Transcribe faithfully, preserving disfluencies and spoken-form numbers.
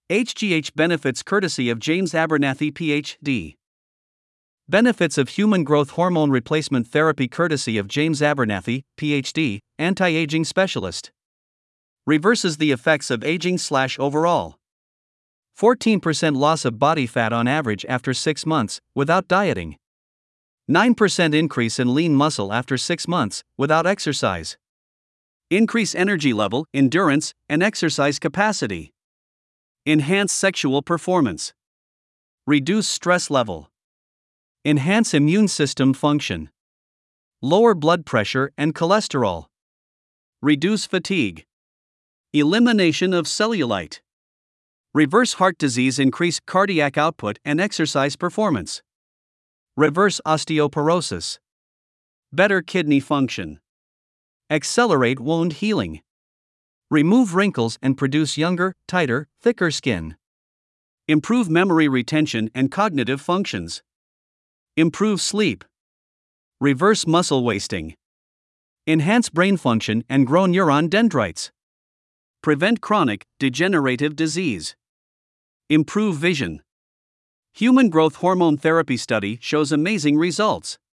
H G H benefits courtesy of James Abernathy, P H D. Benefits of human growth hormone replacement therapy courtesy of James Abernathy, P H D, anti-aging specialist. Reverses the effects of aging slash overall. fourteen percent loss of body fat on average after six months, without dieting. nine percent increase in lean muscle after six months, without exercise. Increase energy level, endurance, and exercise capacity. Enhance sexual performance. Reduce stress level. Enhance immune system function. Lower blood pressure and cholesterol. Reduce fatigue. Elimination of cellulite. Reverse heart disease, increase cardiac output and exercise performance. Reverse osteoporosis. Better kidney function. Accelerate wound healing. Remove wrinkles and produce younger, tighter, thicker skin. Improve memory retention and cognitive functions. Improve sleep. Reverse muscle wasting. Enhance brain function and grow neuron dendrites. Prevent chronic, degenerative disease. Improve vision. Human growth hormone therapy study shows amazing results.